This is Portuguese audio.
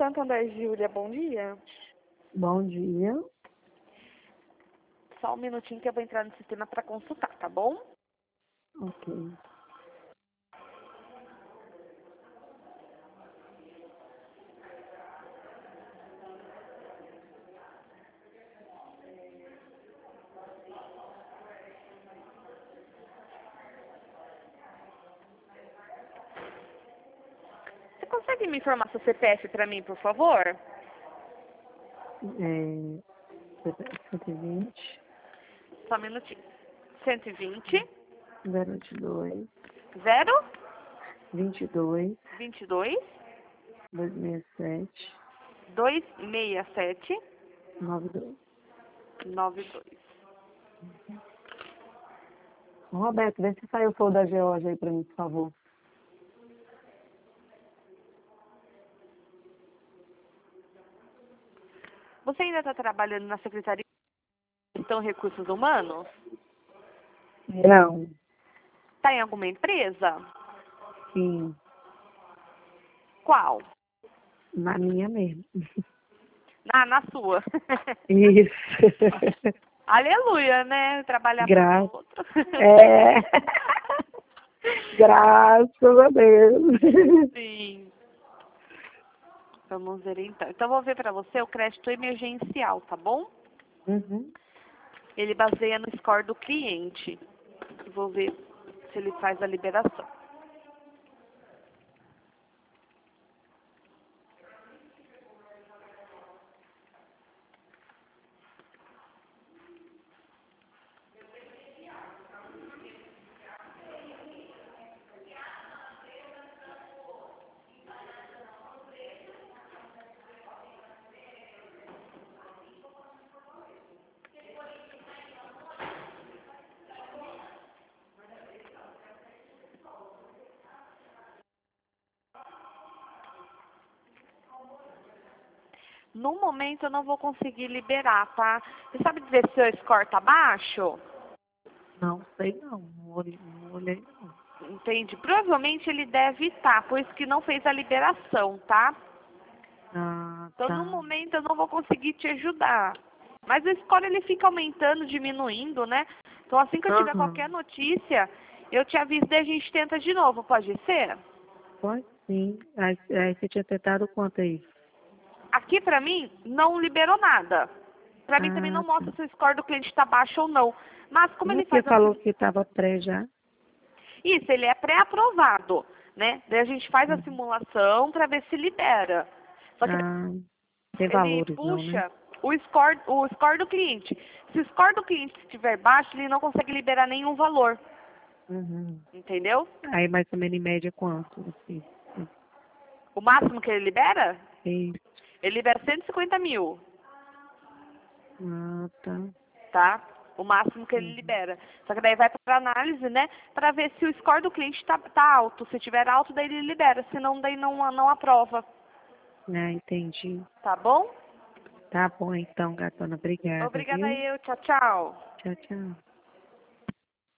Santander, Júlia, bom dia. Bom dia. Só um minutinho que eu vou entrar no sistema para consultar, tá bom? Ok. Você consegue me informar seu CPF para mim, por favor? 120, Só um minutinho. 120, 022, 0, 22, 22, 267, 267, 92. 92. Roberto, vê se saiu o flow da Geórgia aí pra mim, por favor. Você ainda está trabalhando na Secretaria de Gestão e Recursos Humanos? Não. Está em alguma empresa? Sim. Qual? Na minha mesmo. Na sua. Isso. Aleluia, né? Trabalhar para Graças. os outros. É. Graças a Deus. Sim. Vamos ver então. Então, vou ver para você o crédito emergencial, tá bom? Uhum. Ele baseia no score do cliente. Vou ver se ele faz a liberação. No momento, eu não vou conseguir liberar, tá? Você sabe dizer se o seu score tá baixo? Não sei não. Não olhei não. Entende? Provavelmente ele deve estar, por isso que não fez a liberação, tá? Ah, Então, no tá. momento, eu não vou conseguir te ajudar. Mas o score, ele fica aumentando, diminuindo, né? Então, assim que eu tiver qualquer Aham. notícia, eu te aviso e a gente tenta de novo, pode ser? Pode sim. Aí você tinha tentado quanto aí? Aqui, pra mim, não liberou nada. Pra mim, também não Ah, tá. mostra se o score do cliente está baixo ou não. Mas, como Não é ele porque faz assim... falou que estava pré já? Isso, ele é pré-aprovado, né? Daí a gente faz a Uhum. simulação para ver se libera. Só que Ah, tem ele valores não, né? puxa o score do cliente. Se o score do cliente estiver baixo, ele não consegue liberar nenhum valor. Uhum. Entendeu? Aí mais ou menos em média quanto? Assim. O máximo que ele libera? Isso. Ele libera 150 mil, Ah, tá. tá? O máximo que ele Uhum. libera. Só que daí vai para análise, né? Para ver se o score do cliente tá alto. Se tiver alto, daí ele libera. Senão, daí não aprova. Ah, entendi. Tá bom? Tá bom então, gatona. Obrigada, Obrigada viu? eu. Tchau, tchau. Tchau, tchau.